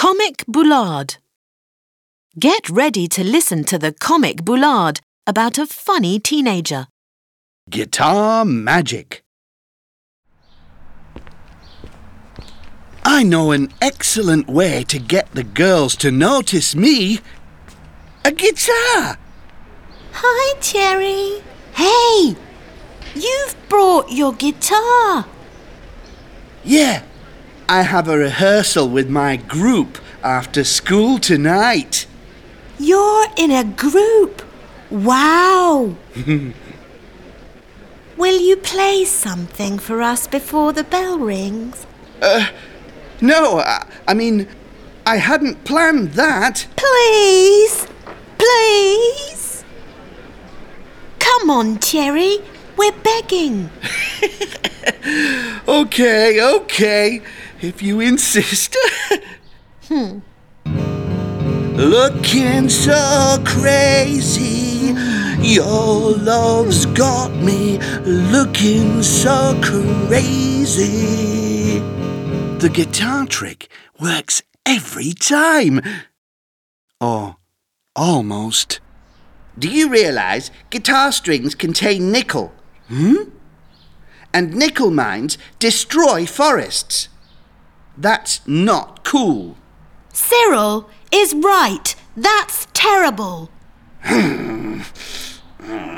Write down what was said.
Comic Boulard. Get ready to listen to the Comic Boulard about a funny teenager. Guitar magic. I know an excellent way to get the girls to notice me. A guitar. Hi, Cherry. Hey, you've brought your guitar. Yeah, I have a rehearsal with my group after school tonight. You're in a group. Wow. Will you play something for us before the bell rings? No, I mean, I hadn't planned that. Please, please. Come on, Cherry. We're begging. Okay, if you insist. Looking so crazy, your love's got me looking so crazy. The guitar trick works every time. Or almost. Do you realise guitar strings contain nickel? And nickel mines destroy forests. That's not cool. Cyril is right. That's terrible.